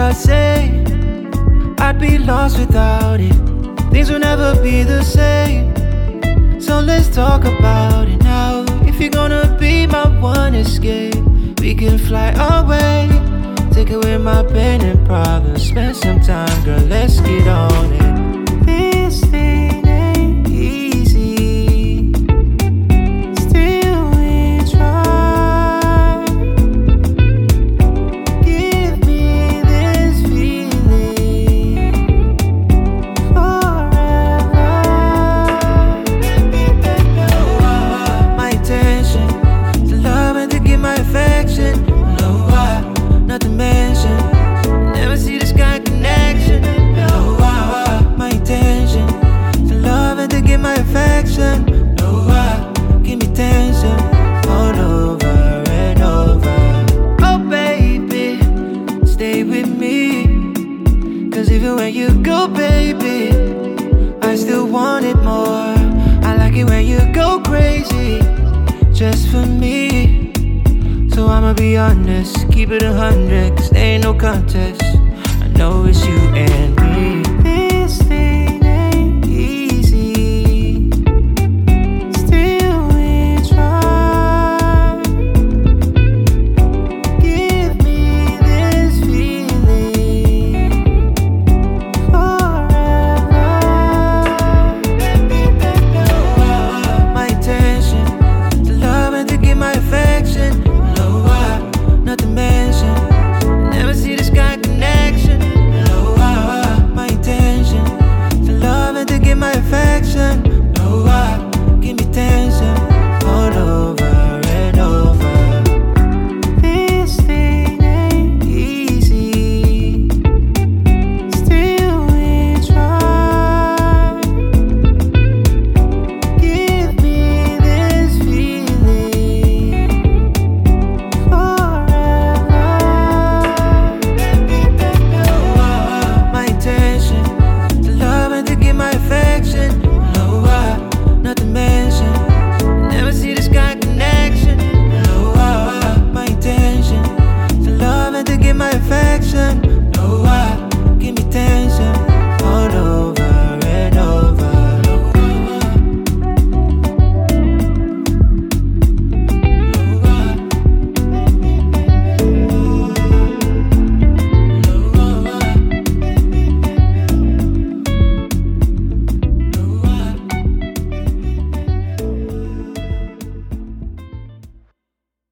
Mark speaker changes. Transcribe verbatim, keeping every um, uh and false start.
Speaker 1: I say I'd be lost without it. Things will never be the same. So let's talk about it now. If you're gonna be my one escape, we can fly away. Take away my pain and problems. Spend some time, girl, let's get on it. This thing ain't easy, still we try. Give me this feeling forever. My intention to love and to give my affection. No, I, not to mention, never see this kind of connection. No, I, my intention to love and to give my affection. No, I, give me tension all over and over. Oh baby, stay with me, cause even when you go, baby, I still want it more. I like it when you go crazy, just for me. So I'ma be honest, keep it a hundred, cause there ain't no contest. I know it's you and me.